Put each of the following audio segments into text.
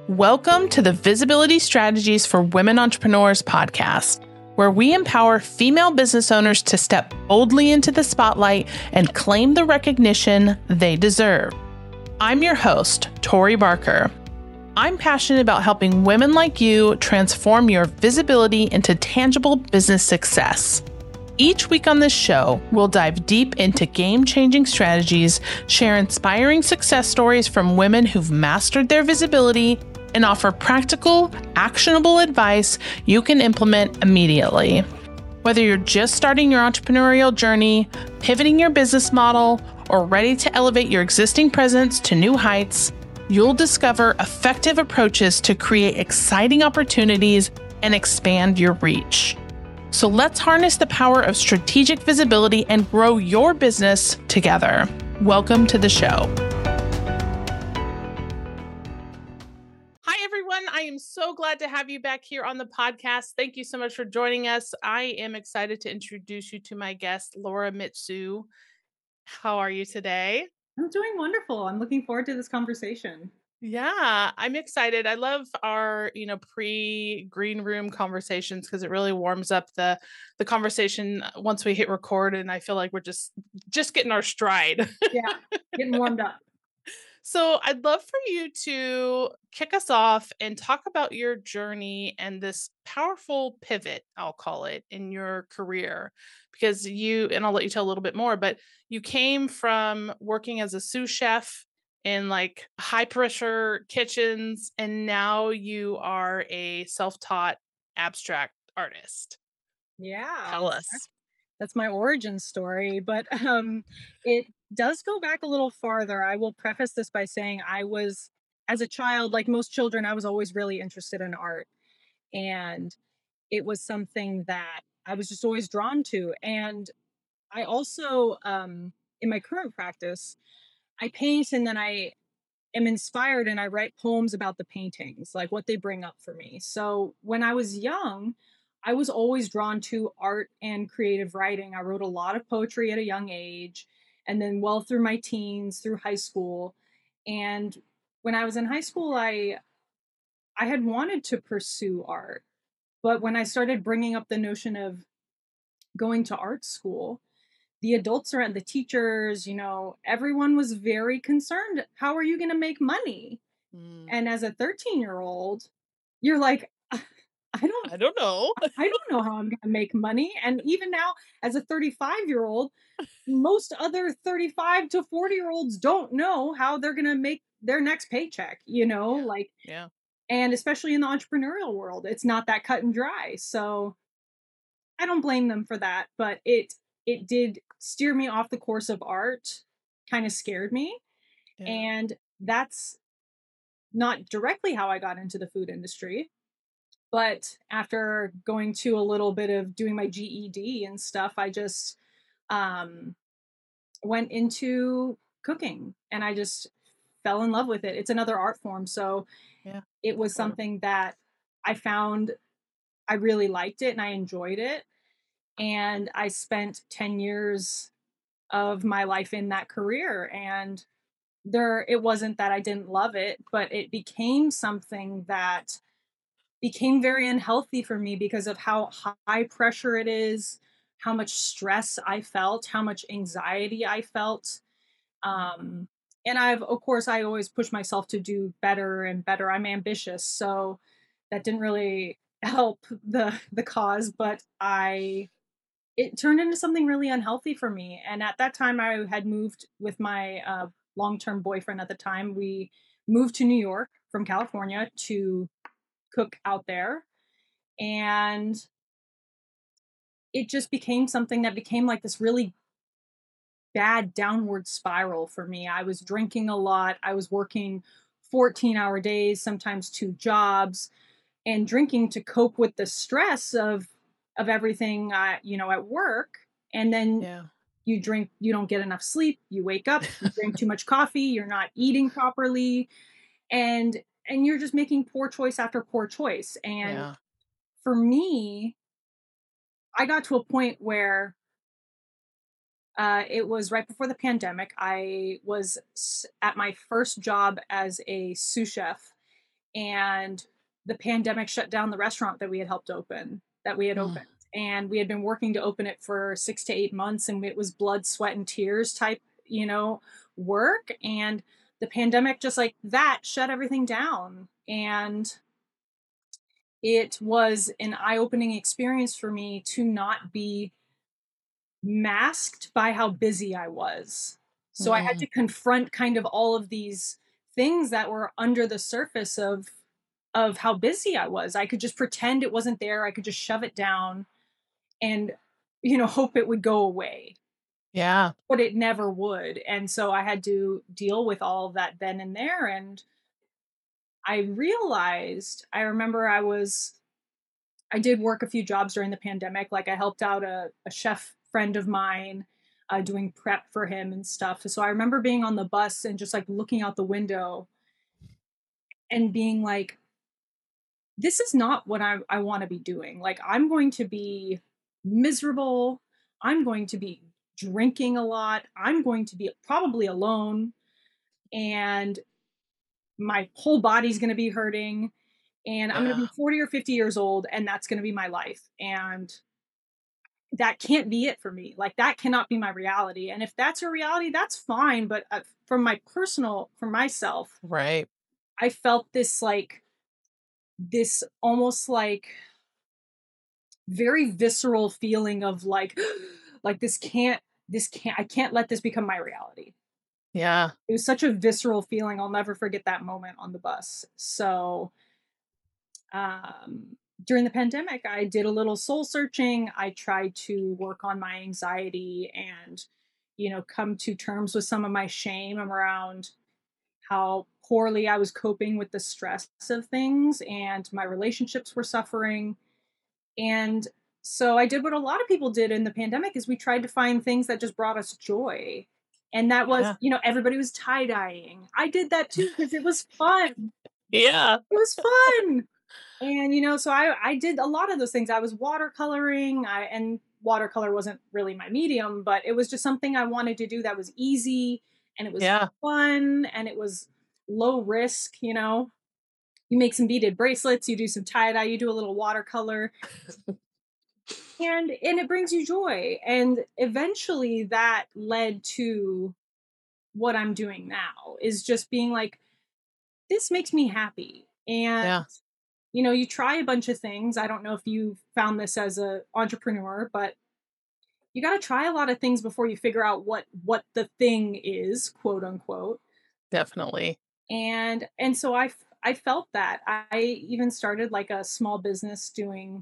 Welcome to the Visibility Strategies for Women Entrepreneurs podcast, where we empower female business owners to step boldly into the spotlight and claim the recognition they deserve. I'm your host, Tori Barker. I'm passionate about helping women like you transform your visibility into tangible business success. Each week on this show, we'll dive deep into game-changing strategies, share inspiring success stories from women who've mastered their visibility, and offer practical, actionable advice you can implement immediately. Whether you're just starting your entrepreneurial journey, pivoting your business model, or ready to elevate your existing presence to new heights, you'll discover effective approaches to create exciting opportunities and expand your reach. So let's harness the power of strategic visibility and grow your business together. Welcome to the show. Hi, everyone. I am so glad to have you back here on the podcast. Thank you so much for joining us. I am excited to introduce you to my guest, Laura Mitsu. How are you today? I'm doing wonderful. I'm looking forward to this conversation. Yeah, I'm excited. I love our, pre-green room conversations because it really warms up the conversation once we hit record, and I feel like we're just getting our stride. Yeah, getting warmed up. So I'd love for you to kick us off and talk about your journey and this powerful pivot, I'll call it, in your career. Because and I'll let you tell a little bit more, but you came from working as a sous chef in like high pressure kitchens, and now you are a self-taught abstract artist. Yeah, Tell us. that's my origin story, but it does go back a little farther. I will preface this by saying as a child, like most children, I was always really interested in art, and it was something that I was just always drawn to. And I also, in my current practice, I paint, and then I am inspired and I write poems about the paintings, like what they bring up for me. So when I was young, I was always drawn to art and creative writing. I wrote a lot of poetry at a young age, and then well through my teens, through high school. And when I was in high school, I had wanted to pursue art, but when I started bringing up the notion of going to art school, the adults around, the teachers, everyone was very concerned. How are you going to make money? Mm, And as a 13-year-old, you're like, I don't know. I don't know how I'm going to make money. And even now, as a 35-year-old, most other 35 to 40-year-olds don't know how they're going to make their next paycheck, like, Yeah. and especially in the entrepreneurial world, it's not that cut and dry. So I don't blame them for that, but it did steer me off the course of art, kind of scared me. Yeah. And that's not directly how I got into the food industry. But after going to a little bit of doing my GED and stuff, I just um, went into cooking, and I just fell in love with it. It's another art form. So Yeah. it was Sure. something that I found I really liked it and I enjoyed it. And I spent 10 years of my life in that career. And it wasn't that I didn't love it, but it became something that became very unhealthy for me because of how high pressure it is, how much stress I felt, how much anxiety I felt. Um, and of course, I always push myself to do better and better. I'm ambitious, so that didn't really help the cause, but it turned into something really unhealthy for me. And at that time, I had moved with my long-term boyfriend at the time. We moved to New York from California to cook out there, and it just became something that became like this really bad downward spiral for me. I was drinking a lot. I was working 14-hour days, sometimes two jobs, and drinking to cope with the stress of everything at work. And then Yeah. you don't get enough sleep, you wake up, you drink too much coffee, you're not eating properly, and you're just making poor choice after poor choice. And Yeah. for me, I got to a point where it was right before the pandemic. I was at my first job as a sous chef, and the pandemic shut down the restaurant that we had helped open, that we had Mm. opened. And we had been working to open it for 6 to 8 months, and it was blood, sweat, and tears type, work. And the pandemic just like that shut everything down. And it was an eye-opening experience for me to not be masked by how busy I was. So I had Mm. to confront kind of all of these things that were under the surface of how busy I was. I could just pretend it wasn't there. I could just shove it down and hope it would go away. Yeah. But it never would. And so I had to deal with all of that then and there. And I realized, I remember I did work a few jobs during the pandemic. Like I helped out a chef friend of mine, doing prep for him and stuff. So I remember being on the bus and just like looking out the window and being like, this is not what I want to be doing. Like I'm going to be miserable. I'm going to be drinking a lot. I'm going to be probably alone. And my whole body's going to be hurting. And I'm going to Yeah. be 40 or 50 years old. And that's going to be my life. And that can't be it for me. Like that cannot be my reality. And if that's a reality, that's fine. But for myself, Right. I felt this almost like very visceral feeling of like, like I can't let this become my reality. Yeah. It was such a visceral feeling. I'll never forget that moment on the bus. So, um, during the pandemic, I did a little soul searching. I tried to work on my anxiety and, come to terms with some of my shame around how poorly I was coping with the stress of things, and my relationships were suffering. And so I did what a lot of people did in the pandemic is we tried to find things that just brought us joy. And that was, Yeah. everybody was tie-dyeing. I did that too because it was fun. Yeah. It was fun. And so I did a lot of those things. I was watercoloring. And watercolor wasn't really my medium, but it was just something I wanted to do that was easy and it was Yeah. fun and it was low risk. You make some beaded bracelets, you do some tie-dye, you do a little watercolor, and it brings you joy. And eventually that led to what I'm doing now is just being like, this makes me happy. And Yeah. you try a bunch of things. I don't know if you found this as a entrepreneur, but you got to try a lot of things before you figure out what the thing is, quote unquote. Definitely. And so I felt that. I even started like a small business doing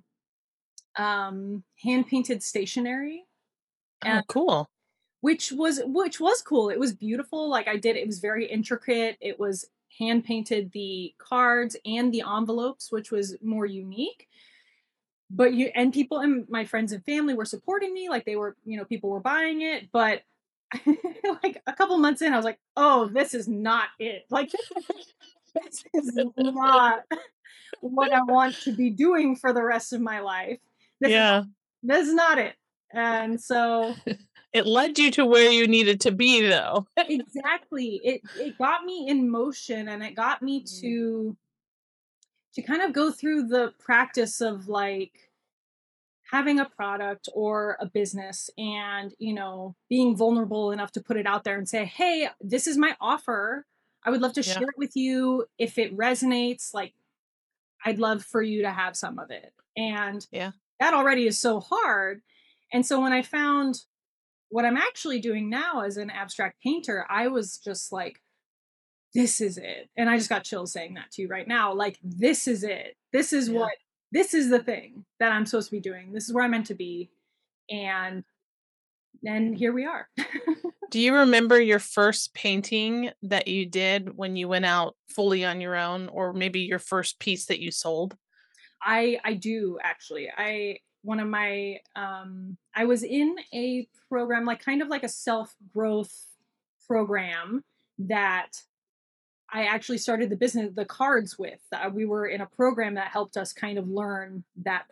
hand painted stationery, and Oh, cool. which was cool. It was beautiful. Like it was very intricate. It was hand painted, the cards and the envelopes, which was more unique. But people and my friends and family were supporting me, like they were, people were buying it. But like a couple months in, I was like, oh, this is not it. Like this is not what I want to be doing for the rest of my life. This is Yeah. this is not it. And so It led you to where you needed to be, though. exactly, it got me in motion, and it got me to kind of go through the practice of like having a product or a business and being vulnerable enough to put it out there and say, hey, this is my offer. I would love to Yeah. share it with you. If it resonates, like I'd love for you to have some of it. And Yeah. that already is so hard. And so when I found what I'm actually doing now as an abstract painter, I was just like, this is it. And I just got chills saying that to you right now. Like, this is it. Yeah. This is the thing that I'm supposed to be doing. This is where I'm meant to be. And then here we are. Do you remember your first painting that you did when you went out fully on your own, or maybe your first piece that you sold? I do actually. One of my I was in a program, like kind of like a self-growth program, that I actually started the cards with. We were in a program that helped us kind of learn that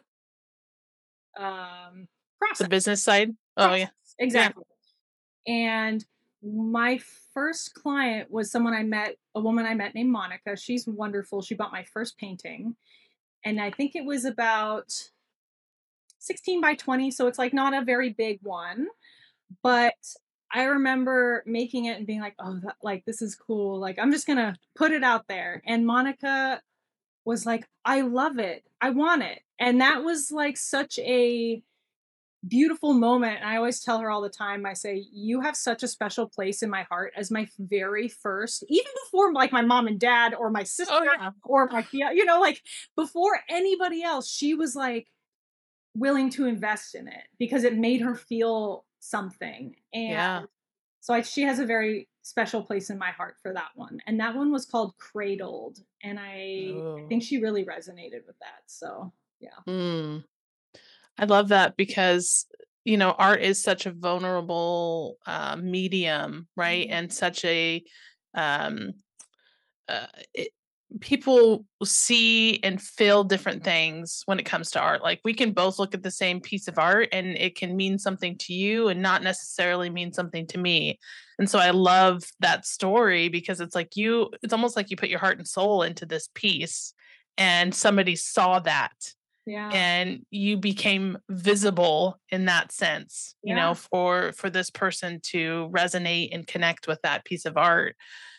um The process. business side? Oh, yeah. Process. Yeah. Exactly. And My first client was a woman I met named Monica. She's wonderful. She bought my first painting, and I think it was about 16 by 20, so it's like not a very big one, but I remember making it and being like, "Oh, like this is cool. Like I'm just going to put it out there." And Monica was like, "I love it. I want it." And that was like such a beautiful moment. And I always tell her all the time, I say, "You have such a special place in my heart as my very first, even before like my mom and dad or my sister Oh yeah. or my, like before anybody else, she was like willing to invest in it because it made her feel something." And Yeah. so she has a very special place in my heart for that one. And that one was called Cradled. And I Oh. think she really resonated with that. So, yeah. Mm. I love that because, art is such a vulnerable medium, right? Mhm. And such a um, uh, it, people see and feel different things when it comes to art. Like we can both look at the same piece of art and it can mean something to you and not necessarily mean something to me. And so I love that story because it's almost like you put your heart and soul into this piece and somebody saw that Yeah. and you became visible in that sense, Yeah. for this person to resonate and connect with that piece of art.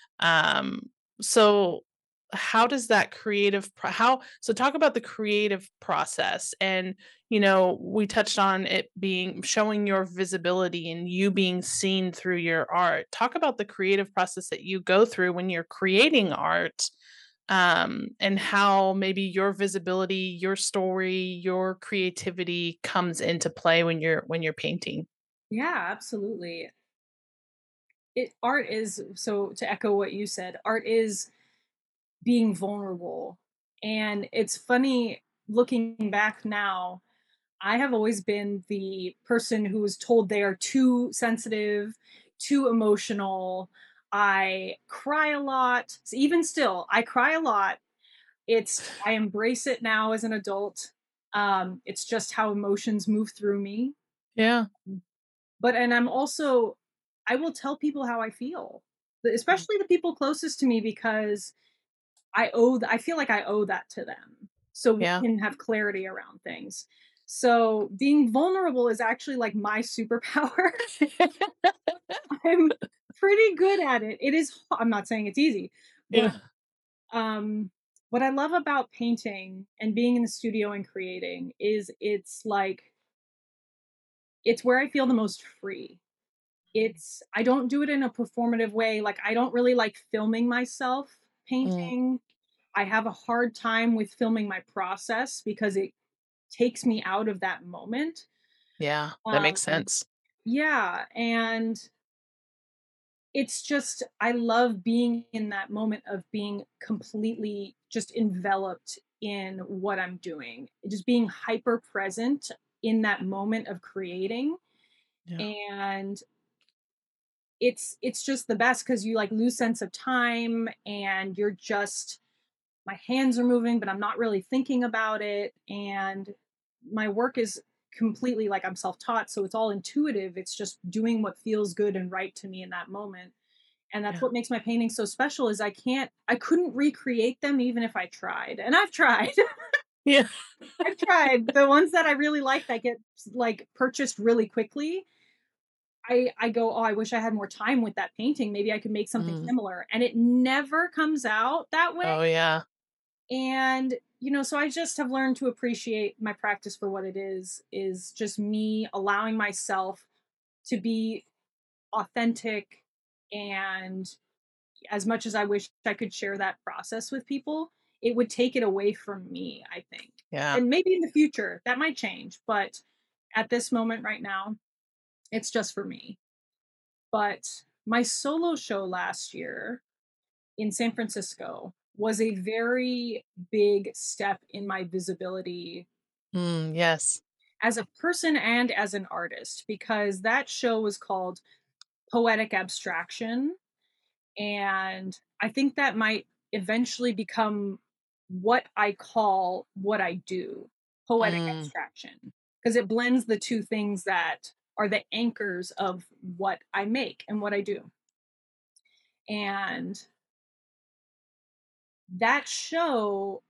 So how does that talk about the creative process, and we touched on it being showing your visibility and you being seen through your art. Talk about the creative process that you go through when you're creating art, and how maybe your visibility, your story, your creativity comes into play when you're painting. Yeah, absolutely. Art is, so to echo what you said, art is being vulnerable. And it's funny looking back now, I have always been the person who was told they are too sensitive, too emotional. I cry a lot. Even still, I cry a lot. I embrace it now as an adult. It's just how emotions move through me. Yeah. And I will tell people how I feel, Mm. especially the people closest to me, because I feel like I owe that to them so we Yeah. can have clarity around things. So being vulnerable is actually like my superpower. I'm pretty good at it. I'm not saying it's easy, but Yeah. um what I love about painting and being in the studio and creating is it's where I feel the most free. I don't do it in a performative way. Like I don't really like filming myself Mm. painting. I have a hard time with filming my process because it takes me out of that moment. Yeah, that Um, makes sense. yeah, and it's just I love being in that moment of being completely just enveloped in what I'm doing. Just being hyper present in that moment of creating, Yeah. and it's just the best because you like lose sense of time and you're just my hands are moving, but I'm not really thinking about it. And my work is completely like I'm self taught. So it's all intuitive. It's just doing what feels good and right to me in that moment. And that's Yeah. what makes my paintings so special is I couldn't recreate them even if I tried. And I've tried. Yeah. I've tried. The ones that I really like that get like purchased really quickly. I go, oh, I wish I had more time with that painting. Maybe I could make something Mm. similar. And it never comes out that way. Oh, yeah. And, so I just have learned to appreciate my practice for what it is just me allowing myself to be authentic. And as much as I wish I could share that process with people, it would take it away from me, I think. Yeah. And maybe in the future that might change. But at this moment right now, it's just for me. But my solo show last year in San Francisco was a very big step in my visibility Yes. as a person and as an artist because that show was called Poetic Abstraction. And I think that might eventually become what I call what I do, poetic Mm. abstraction, because it blends the two things that are the anchors of what I make and what I do. And that show,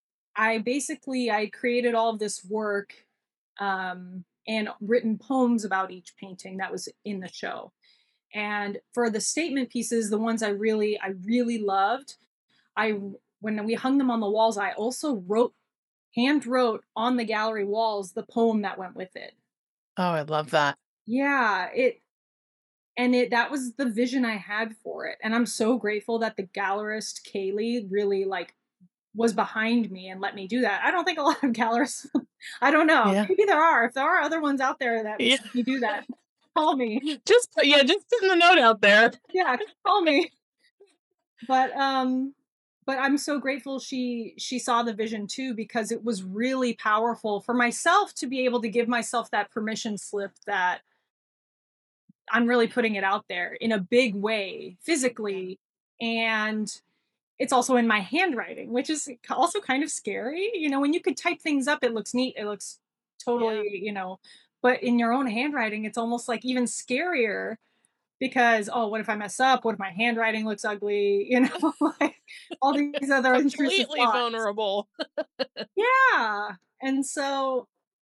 I created all of this work, and written poems about each painting that was in the show. And for the statement pieces, the ones I really loved, I when we hung them on the walls, I also hand wrote on the gallery walls the poem that went with it. Oh, I love that. Yeah, it that was the vision I had for it. And I'm so grateful that the gallerist Kaylee really like was behind me and let me do that. I don't think a lot of gallerists I don't know. Yeah. Maybe there are. If there are other ones out there that would Yeah. let me do that, call me. Just putting the note out there. Yeah, call me. But but I'm so grateful she saw the vision too, because it was really powerful for myself to be able to give myself that permission slip that I'm really putting it out there in a big way Yeah. physically, and it's also in my handwriting, which is also kind of scary. You know, when you could type things up, it looks neat, it looks Yeah. totally, but in your own handwriting, it's almost like even scarier because, oh, what if I mess up? What if my handwriting looks ugly? Like all these other intrusive Completely thoughts. vulnerable. Yeah. And so,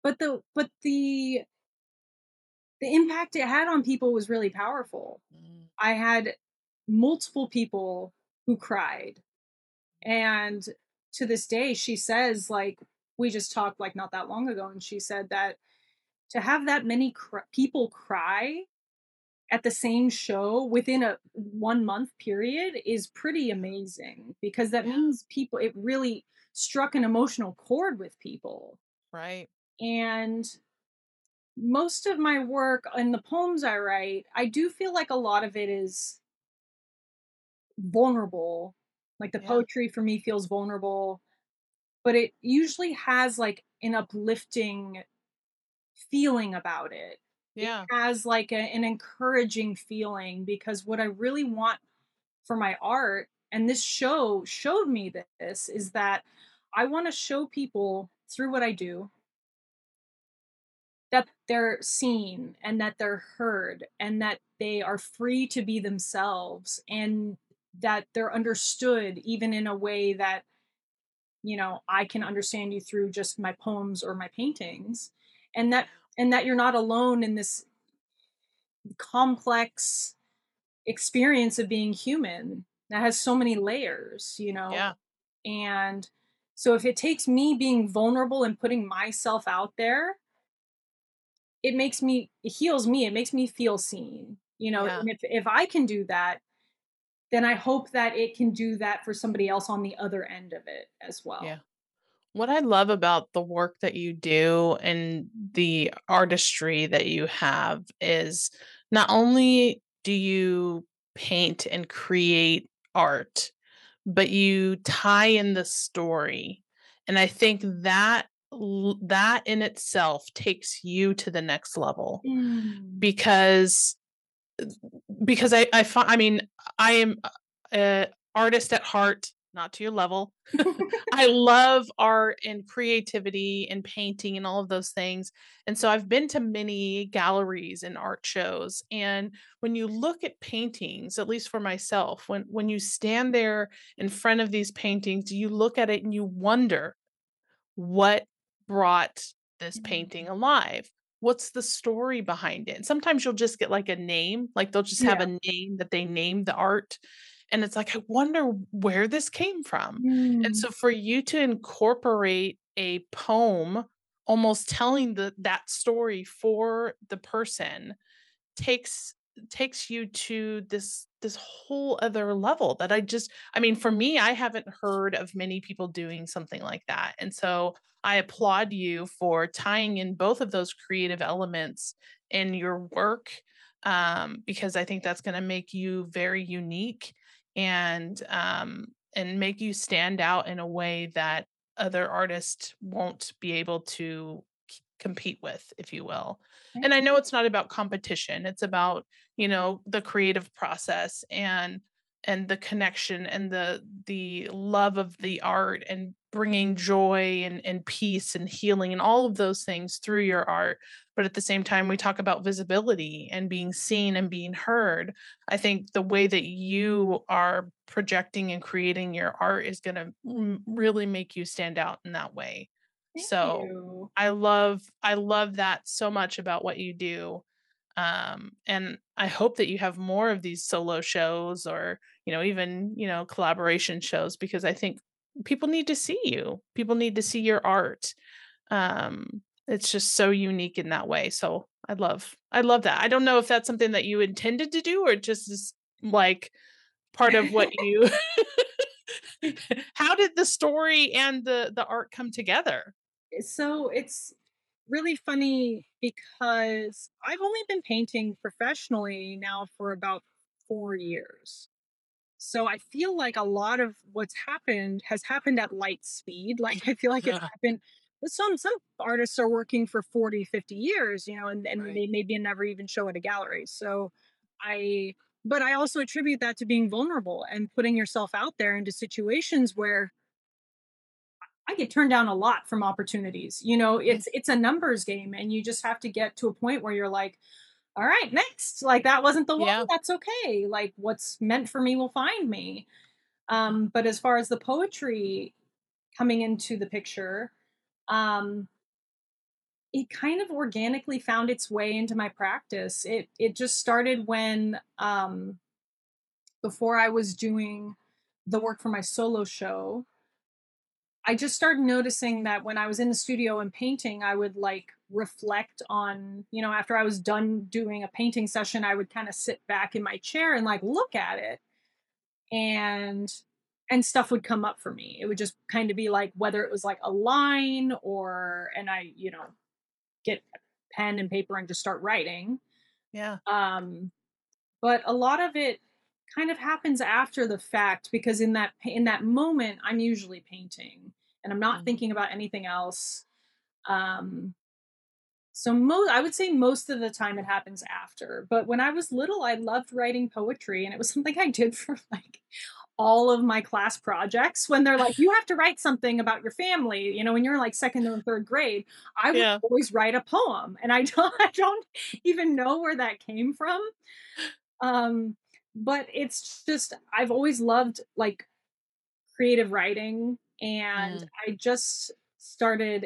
but the impact it had on people was really powerful. Mm. I had multiple people who cried. And to this day, she says, like, we just talked like not that long ago, and she said that to have that many people cry at the same show within a 1 month period is pretty amazing, because that Yeah. means people, it really struck an emotional chord with people. Right. And most of my work and the poems I write, I do feel like a lot of it is vulnerable. Like the Yeah. poetry for me feels vulnerable, but it usually has like an uplifting feeling about it. It Yeah. has like an encouraging feeling, because what I really want for my art, and this show showed me this, is that I want to show people through what I do that they're seen and that they're heard and that they are free to be themselves, and that they're understood even in a way that, I can understand you through just my poems or my paintings, and that you're not alone in this complex experience of being human that has so many layers. Yeah. And so if it takes me being vulnerable and putting myself out there, it heals me, it makes me feel seen, Yeah. and if I can do that, then I hope that it can do that for somebody else on the other end of it as well. Yeah. What I love about the work that you do and the artistry that you have is not only do you paint and create art, but you tie in the story. And I think that in itself takes you to the next level Mm. because I mean, I am a artist at heart, not to your level. I love art and creativity and painting and all of those things. And so I've been to many galleries and art shows. And when you look at paintings, at least for myself, when you stand there in front of these paintings, you look at it and you wonder what brought this painting Mm. alive? What's the story behind it? And sometimes you'll just get like a name, like they'll just have Yeah. a name that they named the art. And it's like, I wonder where this came from. And Mm. so for you to incorporate a poem almost telling that story for the person takes takes you to this whole other level that I mean, for me, I haven't heard of many people doing something like that. And so I applaud you for tying in both of those creative elements in your work, because I think that's going to make you very unique and make you stand out in a way that other artists won't be able to compete with, if you will. Thank And I you. know it's not about competition, it's about, the creative process. And the connection and the love of the art and bringing joy and peace and healing and all of those things through your art. But at the same time, we talk about visibility and being seen and being heard. I think the way that you are projecting and creating your art is going to really make you stand out in that way. Thank So you. I love that so much about what you do. And I hope that you have more of these solo shows or, even, collaboration shows because I think people need to see you. People need to see your art. It's just so unique in that way. So I love that. I don't know if that's something that you intended to do or just is like part of what you how did the story and the art come together? So it's really funny because I've only been painting professionally now for about 4 years. So I feel like a lot of what's happened has happened at light speed. Like I feel like it's Ugh, happened. But some artists are working for 40, 50 years, and right. they maybe never even show at a gallery. So I but I also attribute that to being vulnerable and putting yourself out there into situations where I get turned down a lot from opportunities. It's a numbers game and you just have to get to a point where you're like, all right, next. Like that wasn't the one. Yeah. That's okay. Like what's meant for me will find me. But as far as the poetry coming into the picture, um, it kind of organically found its way into my practice. It just started when before I was doing the work for my solo show, I just started noticing that when I was in the studio and painting, I would like reflect on, after I was done doing a painting session, I would kind of sit back in my chair and like look at it and stuff would come up for me. It would just kind of be like whether it was like a line or and I, get a pen and paper and just start writing. Yeah. Um but a lot of it kind of happens after the fact because in that moment I'm usually painting and I'm not Mhm. thinking about anything else. um so I would say most of the time it happens after, but when I was little I loved writing poetry and it was something I did for like all of my class projects. When they're like, you have to write something about your family, when you're in like second or third grade, I would Yeah. always write a poem. And I don't even know where that came from. Um, but it's just, I've always loved like creative writing. And Mm. I just started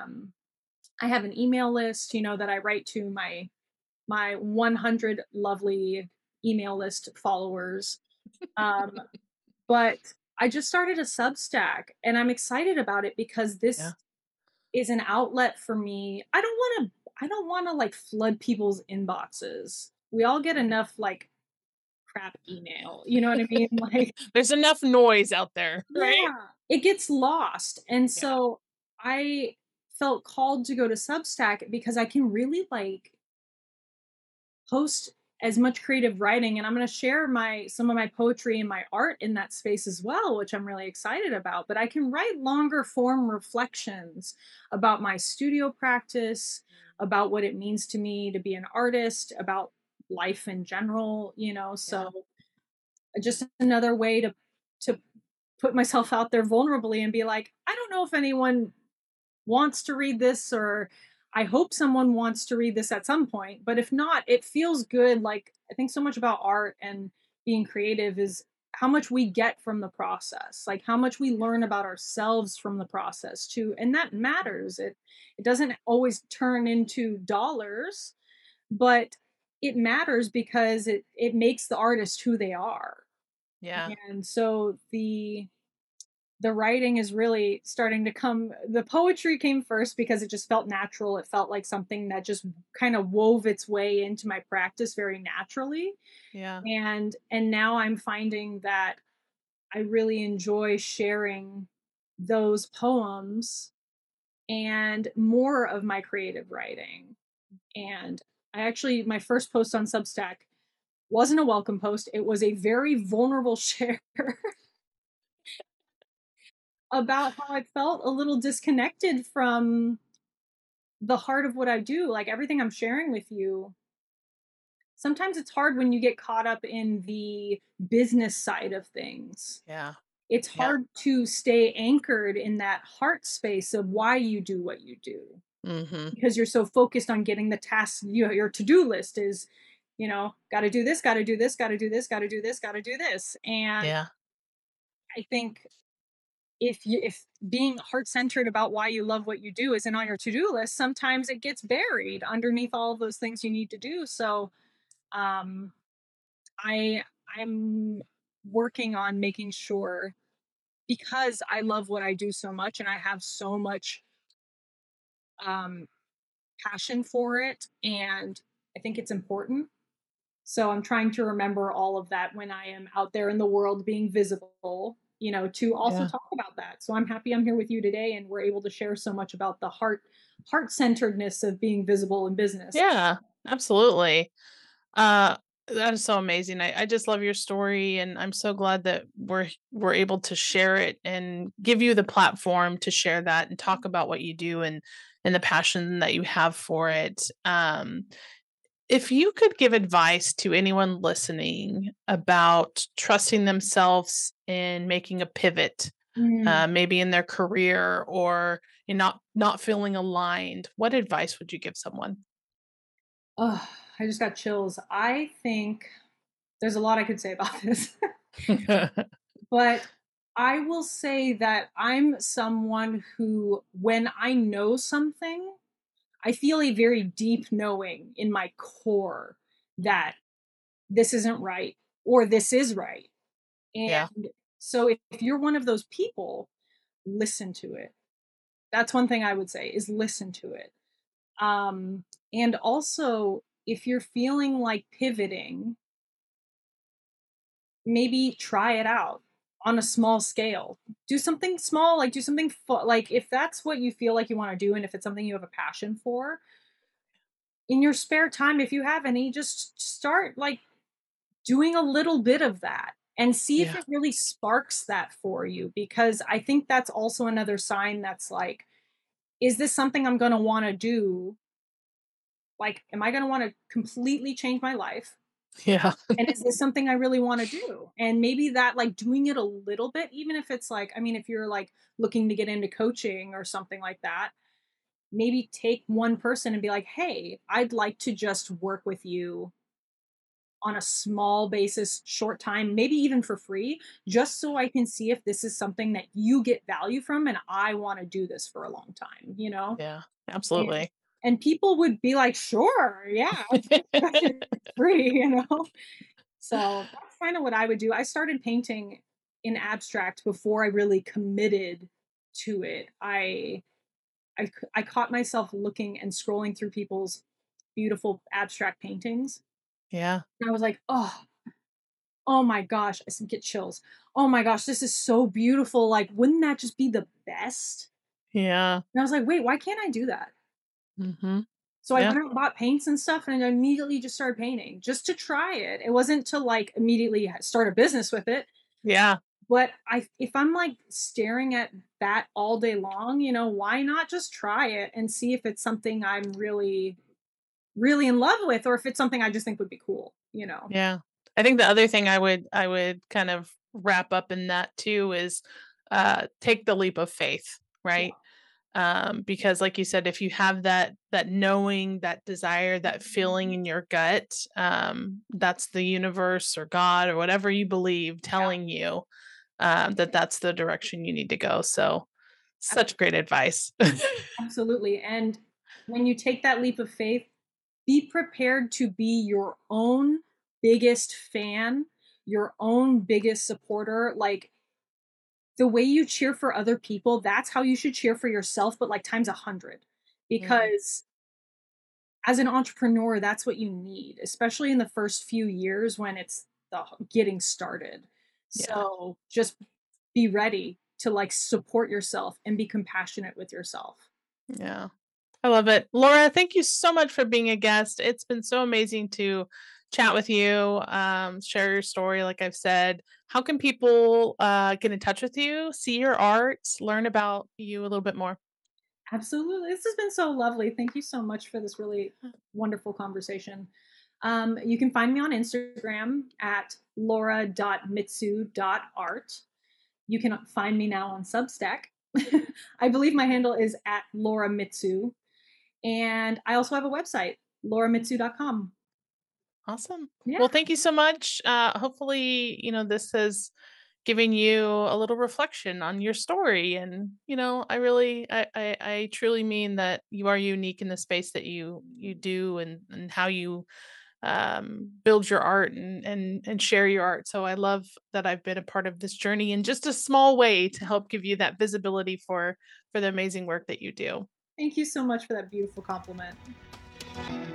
I have an email list, that I write to my 100 lovely email list followers. Um, But I just started a Substack and I'm excited about it because Yeah. this is an outlet for me. I don't want to like flood people's inboxes. We all get enough like crap email. You know what I mean? Like There's enough noise out there, right? yeah, it gets lost. And Yeah. so I felt called to go to Substack because I can really like post as much creative writing, and I'm going to share my some of my poetry and my art in that space as well, which I'm really excited about. But I can write longer form reflections about my studio practice, about what it means to me to be an artist, about life in general, Yeah. so just another way to put myself out there vulnerably and be like, I don't know if anyone wants to read this, or I hope someone wants to read this at some point. But if not, it feels good. Like, I think so much about art and being creative is how much we get from the process, like how much we learn about ourselves from the process too. And that matters. It doesn't always turn into dollars, but it matters because it makes the artist who they are. Yeah. And so the writing is really starting to come. The poetry came first because it just felt natural. It felt like something that just kind of wove its way into my practice very naturally. Yeah. And now I'm finding that I really enjoy sharing those poems and more of my creative writing. And I actually my first post on Substack wasn't a welcome post. It was a very vulnerable share about how I felt a little disconnected from the heart of what I do. Like everything I'm sharing with you sometimes it's hard when you get caught up in the business side of things. Yeah. It's Yeah. hard to stay anchored in that heart space of why you do what you do, Hmm. because you're so focused on getting the tasks. Your to-do list is, got to do this, got to do this, got to do this, got to do this, got to do this. And Yeah. I think if being heart-centered about why you love what you do isn't on your to-do list, sometimes it gets buried underneath all of those things you need to do. So um I I'm working on making sure, because I love what I do so much and I have so much um passion for it, and I think it's important. So I'm trying to remember all of that when I am out there in the world being visible, to also Yeah. talk about that. So I'm happy I'm here with you today and we're able to share so much about the heart-centeredness of being visible in business. Yeah. Absolutely. Uh, that is so amazing. I just love your story, and I'm so glad that we're able to share it and give you the platform to share that and talk about what you do and the passion that you have for it. If you could give advice to anyone listening about trusting themselves in making a pivot, Mm. maybe in their career or in not feeling aligned, what advice would you give someone? Oh, I just got chills. I think there's a lot I could say about this. But I will say that I'm someone who, when I know something, I feel a very deep knowing in my core that this isn't right or this is right. Yeah. And so if you're one of those people, listen to it. That's one thing I would say, is listen to it. Um, and also, if you're feeling like pivoting, maybe try it out on a small scale. Do something small, like do something like if that's what you feel like you want to do and if it's something you have a passion for, in your spare time if you have any, just start like doing a little bit of that and see if Yeah. it really sparks that for you, because I think that's also another sign that's like, is this something I'm going to want to do? Like, am I going to want to completely change my life? Yeah. And is this something I really want to do? And maybe that, like, doing it a little bit, even if it's like, I mean, if you're like looking to get into coaching or something like that, maybe take one person and be like, hey, I'd like to just work with you on a small basis, short time, maybe even for free, just so I can see if this is something that you get value from and I want to do this for a long time, you know? Yeah. And Absolutely. and people would be like, sure, yeah, especially if it's free, you know? So that's kind of what I would do. I started painting in abstract before I really committed to it. I caught myself looking and scrolling through people's beautiful abstract paintings. Yeah. And I was like, oh my gosh, get chills. Oh my gosh, this is so beautiful. Like, wouldn't that just be the best? Yeah. And I was like, wait, why can't I do that? Mhm. So I Yeah. went out and bought paints and stuff and I immediately just started painting just to try it. It wasn't to like immediately start a business with it. Yeah. But if I'm like staring at that all day long, why not just try it and see if it's something I'm really, really in love with, or if it's something I just think would be cool. Yeah. I think the other thing I would kind of wrap up in that too is take the leap of faith, Yeah. right? Because like you said, if you have that knowing, that desire, that feeling in your gut, that's the universe or God or whatever you believe Yeah. telling you that that's the direction you need to go. So ab- such great advice. Absolutely. And when you take that leap of faith, be prepared to be your own biggest fan, your own biggest supporter. Like, the way you cheer for other people, that's how you should cheer for yourself, but like times 100. Yeah. Because as an entrepreneur, that's what you need, especially in the first few years when it's the getting started. Yeah. So just be ready to like support yourself and be compassionate with yourself. Yeah. I love it. Laura, thank you so much for being a guest. It's been so amazing to chat with you, share your story, like I've said. How can people get in touch with you, see your art, learn about you a little bit more? Absolutely. This has been so lovely. Thank you so much for this really wonderful conversation. You can find me on Instagram at laura.mitsu.art. You can find me now on Substack. I believe my handle is at Laura Mitsu. And I also have a website, lauramitsu.com. Awesome. Yeah. Well, thank you so much. Hopefully, this has given you a little reflection on your story. And, I truly mean that you are unique in the space that you do, and how you build your art, and share your art. So I love that I've been a part of this journey in just a small way to help give you that visibility for the amazing work that you do. Thank you so much for that beautiful compliment.